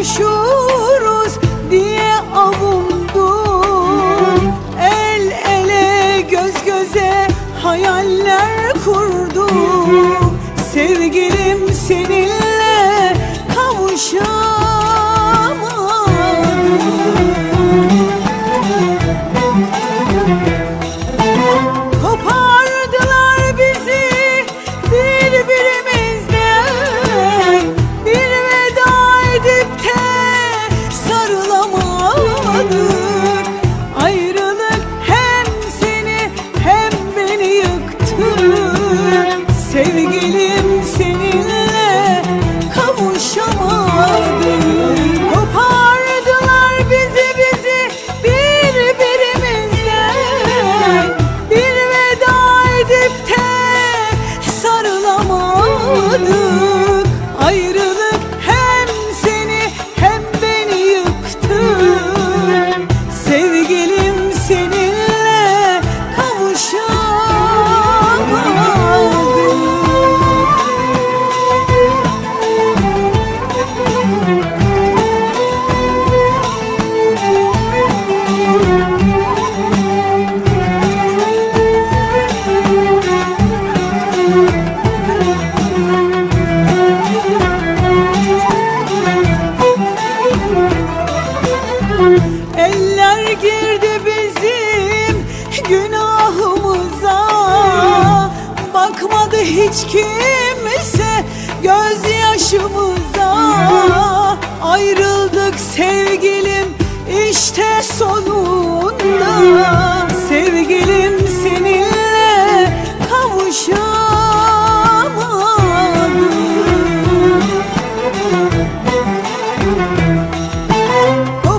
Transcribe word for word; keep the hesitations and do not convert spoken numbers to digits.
kavuşuruz diye avundum. El ele göz göze hayaller kurdum. Sevgilim seninle kavuşamadım. Kopardılar bizi birbirimizden, bir veda edip de sarılamadık. Ayrılık hem seni hem beni yıktı. Sevgilim seninle kavuşamadım. Kopardılar bizi bizi birbirimizden, bir veda edip de sarılamadık. Ayrılık hem seni hem beni yıktı. Sevgilim seninle kavuşamadım. Eller girdi bizim günahımıza, bakmadı hiç kimse gözyaşımıza. Ayrıldık sevgilim işte sonunda. Sevgilim seninle kavuşamadım.